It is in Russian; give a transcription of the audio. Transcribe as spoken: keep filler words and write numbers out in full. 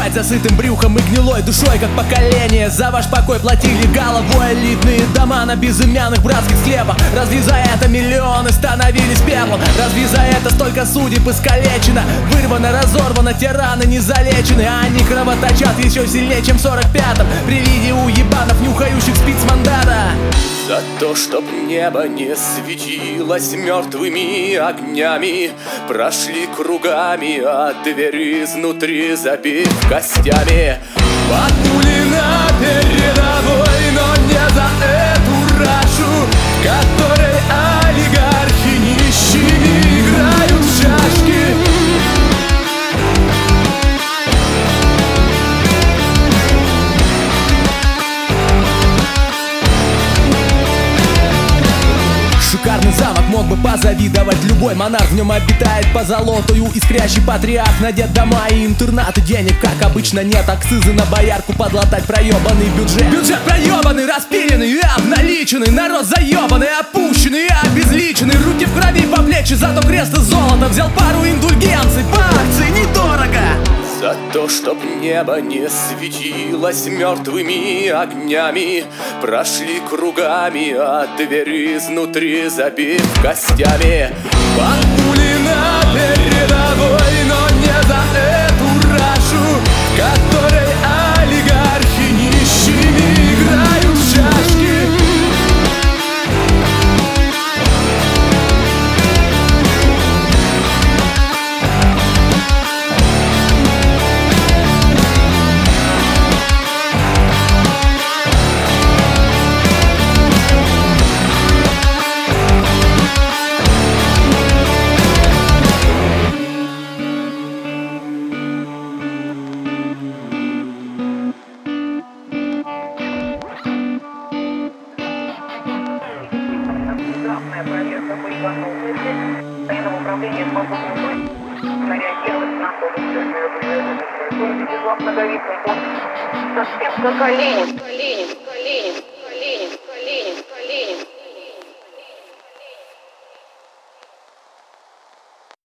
спать за сытым брюхом и гнилой душой, как поколение. За ваш покой платили головой элитные дома на безымянных братских склепах. Разве за это миллионы становились пеплом? Разве за это столько судеб искалечено? Вырвано, разорвано, тираны не залечены. А они кровоточат еще сильнее, чем в сорок пятом при виде уебанов, нюхающих спецмандата. За то, чтоб небо не светилось мертвыми огнями, прошли кругами, а дверь изнутри забив костями. Под пули на передовой, но не за эту рашу, в которой олигархи нищими играют в шашки. Шикарный замок, мог бы позавидовать любой монарх. В нем обитает позолотую искрящий патриарх. Надет дома и интернаты, денег, как обычно, нет. Акцизы на боярку, подлатать проебанный бюджет. Бюджет проебанный, распиленный и обналиченный. Народ заебанный, опущенный и обезличенный. Руки в крови по плечи, зато крест из золота. Взял пару индульгенций по акции, недорого. За то, чтоб небо не светилось мертвыми огнями, прошли кругами, а дверь изнутри забив костями. Под пули на передовой, но не за эту рашу, в которой олигархи нищими играют в шашки. Проверка боеприпасов военного управления способны реагировать на собственные мероприятия. Безусловно, ноговицам под Калинин, Калинин, Калинин, Калинин, Калинин, Калинин.